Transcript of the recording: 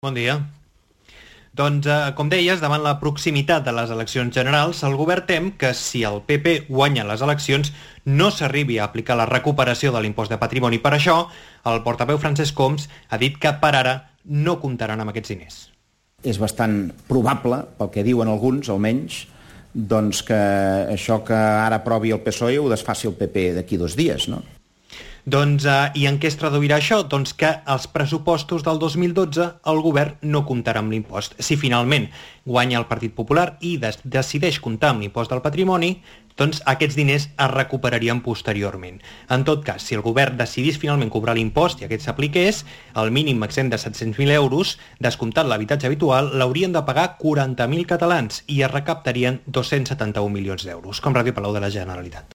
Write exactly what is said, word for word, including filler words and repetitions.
Bon dia. Doncs, eh, com deies, davant la proximitat de les eleccions generals, el govern tem que si el P P guanya les eleccions no s'arribi a aplicar la recuperació de l'impost de patrimoni. Per això, el portaveu Francesc Homs ha dit que per ara no comptaran amb aquests diners. És bastant probable, pel que diuen alguns, almenys, doncs que això que ara aprovi el P S O E ho desfaci el P P d'aquí dos dies, no? Doncs, eh, i en què es traduirà això? Doncs que als pressupostos del dos mil dotze el govern no comptarà amb l'impost. Si finalment guanya el Partit Popular i des decideix comptar amb l'impost del patrimoni, doncs aquests diners es recuperarien posteriorment. En tot cas, si el govern decidís finalment cobrar l'impost i aquest s'apliqués, el mínim exempt de set-cents mil euros, descomptat l'habitatge habitual, l'haurien de pagar quaranta mil catalans i es recaptarien dos-cents setanta-un milions d'euros, com Ràdio Palau de la Generalitat.